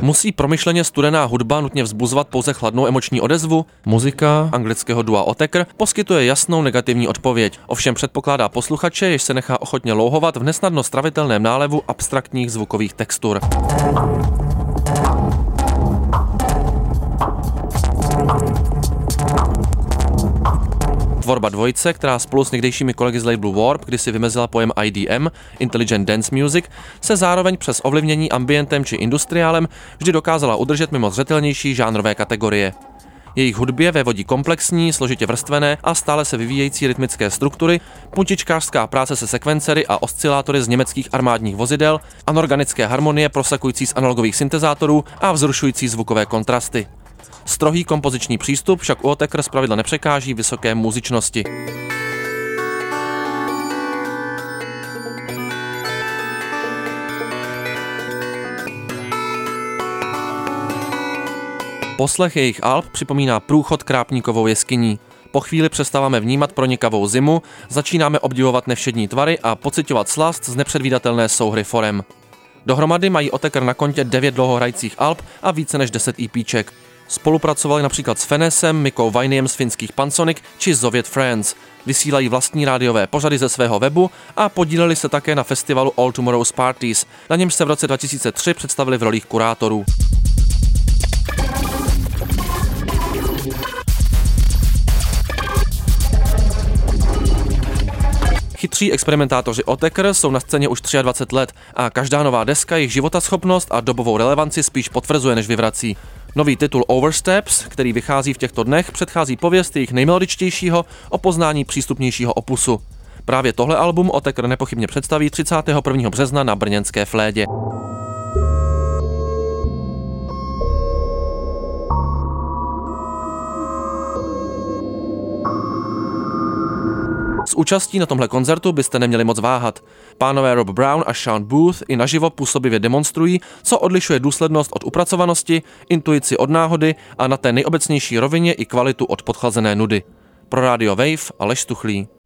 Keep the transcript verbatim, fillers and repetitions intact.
Musí promyšleně studená hudba nutně vzbuzovat pouze chladnou emoční odezvu? Muzika anglického dua Autechre poskytuje jasnou negativní odpověď, ovšem předpokládá posluchače, jež se nechá ochotně louhovat v nesnadno stravitelném nálevu abstraktních zvukových textur. Tvorba dvojice, která spolu s někdejšími kolegy z labelu Warp kdysi vymezila pojem I D M, Intelligent Dance Music, se zároveň přes ovlivnění ambientem či industriálem vždy dokázala udržet mimo zřetelnější žánrové kategorie. Jejich hudbě vévodí komplexní, složitě vrstvené a stále se vyvíjející rytmické struktury, puntičkářská práce se sekvencery a oscilátory z německých armádních vozidel, anorganické harmonie prosakující z analogových syntezátorů a vzrušující zvukové kontrasty. Strohý kompoziční přístup však u Autechre zpravidla nepřekáží vysoké muzičnosti. Poslech jejich alb připomíná průchod krápníkovou jeskyní. Po chvíli přestáváme vnímat pronikavou zimu, začínáme obdivovat nevšední tvary a pociťovat slast z nepředvídatelné souhry forem. Dohromady mají Autechre na kontě devět dlouhohrajících alb a více než deset EPček. Spolupracovali například s Fenesem, Mikou Viniem z finských Pansonic či Soviet Friends. Vysílají vlastní rádiové pořady ze svého webu a podíleli se také na festivalu All Tomorrow's Parties, na němž se v roce dva tisíce tři představili v rolích kurátorů. Chytří experimentátoři Autechre jsou na scéně už dvacet tři let a každá nová deska jejich životaschopnost a dobovou relevanci spíš potvrzuje, než vyvrací. Nový titul Oversteps, který vychází v těchto dnech, předchází pověst jejich nejmelodičtějšího o poznání přístupnějšího opusu. Právě tohle album Autechre nepochybně představí třicátého prvního března na brněnské Flédě. S účastí na tomhle koncertu byste neměli moc váhat. Pánové Rob Brown a Sean Booth i naživo působivě demonstrují, co odlišuje důslednost od upracovanosti, intuici od náhody a na té nejobecnější rovině i kvalitu od podchlazené nudy. Pro Radio Wave Aleš Stuchlý.